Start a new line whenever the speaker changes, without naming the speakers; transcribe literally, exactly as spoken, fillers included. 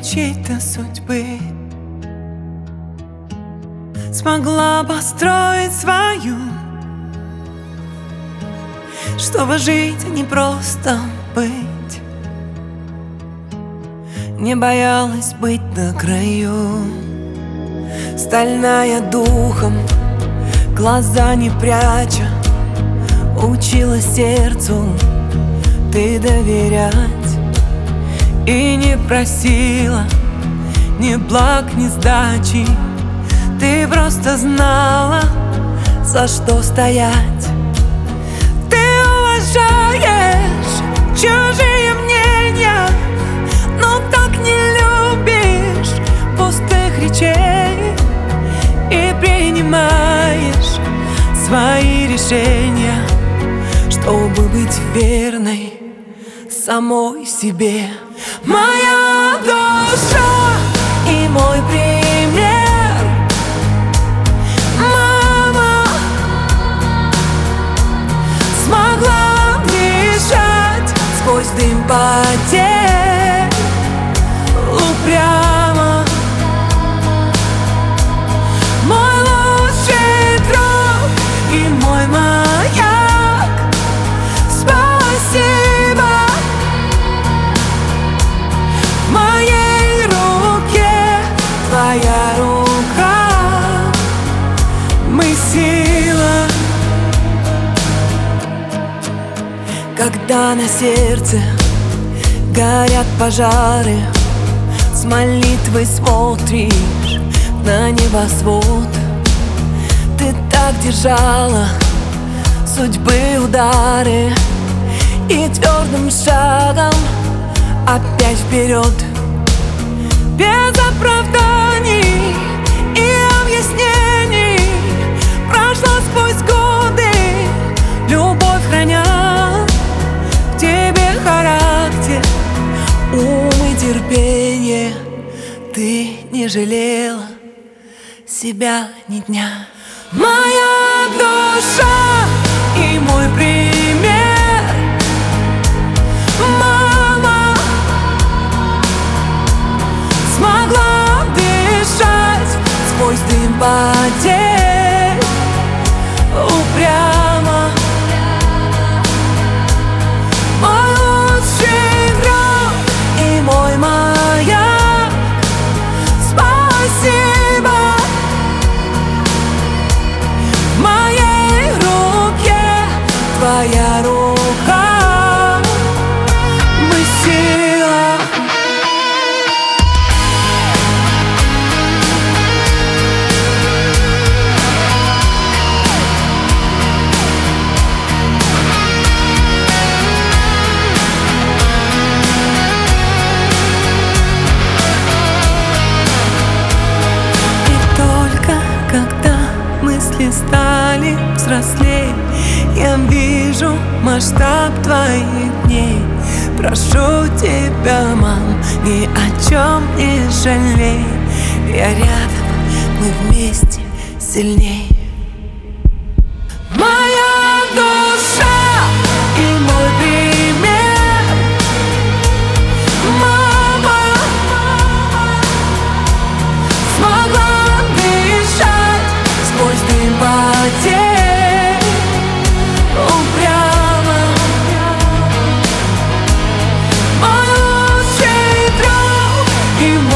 чьей-то судьбы смогла построить свою, чтобы жить, а не просто быть. Не боялась быть на краю, стальная духом, глаза не пряча, учила сердцу ты доверять. И не просила ни благ, ни сдачи, ты просто знала, за что стоять. Ты уважаешь чужие мнения, но так не любишь пустых речей и принимаешь свои решения, чтобы быть верной самой себе. Моя душа и мой пример, мама смогла дышать сквозь дым потерь упрямо. Мой лучший друг и мой маяк, спасибо. В моей руке твоя рука, мы сила. Когда на сердце горят пожары, с молитвой смотришь на небосвод. Ты так держала судьбы удары и твердым шагом опять вперед. Без оправданий и объяснений прошла сквозь годы, любовь храня в тебе характер, ум и терпение. Ты не жалела себя ни дня. Моя душа и мой пример, мама смогла дышать сквозь дым потерь упрямо. Мой лучший друг и мой маяк, спасибо. В моей руке твоя рука, мы сила. И только когда мысли стали взрослей, я вижу масштаб твоих дней. Прошу тебя, мам, ни о чем не жалей. Я рядом, мы вместе сильней. Моя душа и мой пример, мама смогла дышать сквозь дым потерь упрямо. Мой лучший друг и